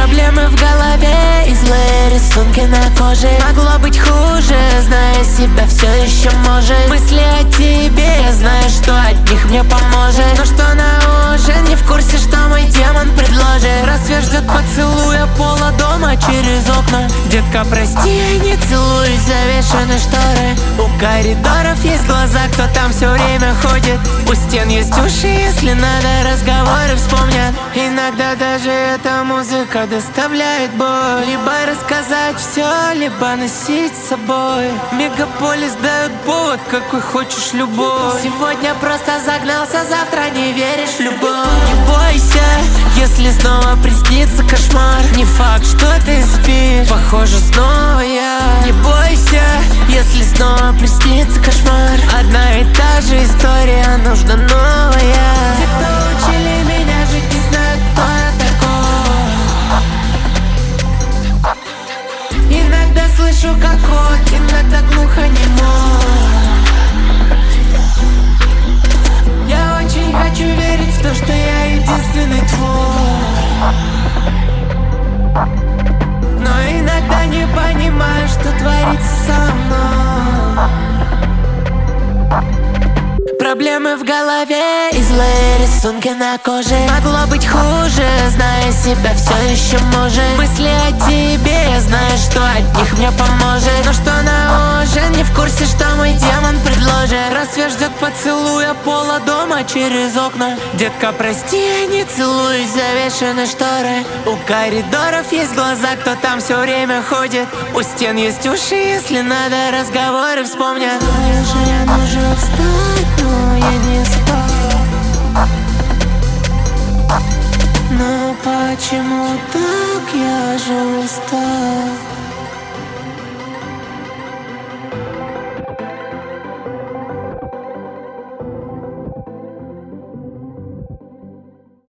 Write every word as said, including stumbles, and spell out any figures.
Проблемы в голове и злые рисунки на коже. Могло быть хуже, зная себя, все еще может. Мысли о тебе, я знаю, что от них мне поможет. Но что на ужин, не в курсе, что мой демон предложит. Рассвет ждет поцелуя пола дома через окна. Детка, прости, я не целуюсь, завешены шторы. У коридоров есть глаза, кто там все время ходит. У стен есть уши, если надо, разговоры вспомнят. Иногда даже эта музыка доставляет боль. Либо рассказать все, либо носить с собой. Мегаполис дает повод, какой хочешь любовь. Сегодня просто загнался, завтра не веришь в любовь. Не бойся, если снова приснится кошмар. Не факт, что ты спишь, похоже, снова я. Не бойся, если снова приснится кошмар. Одна и та же история, нужна новая. Те, кто учили меня жить, не знают, кто я такой. Иногда слышу, как кот, иногда глухонемо. Я очень хочу верить в то, что я единственный твой. Но иногда не понимаю, что творится со мной. Проблемы в голове и злые рисунки на коже. Могло быть хуже, зная себя, все еще может. Мысли о тебе, я знаю, что от них мне поможет. Но что на ужин, не в курсе, что мой демон предложит. Рассвет ждет поцелуя пола дома через окна. Детка, прости, я не целуюсь, завешены шторы. У коридоров есть глаза, кто там все время ходит. У стен есть уши, если надо, разговоры вспомнят. Уже нужно встать, но я не спал. Но почему так, я же устал.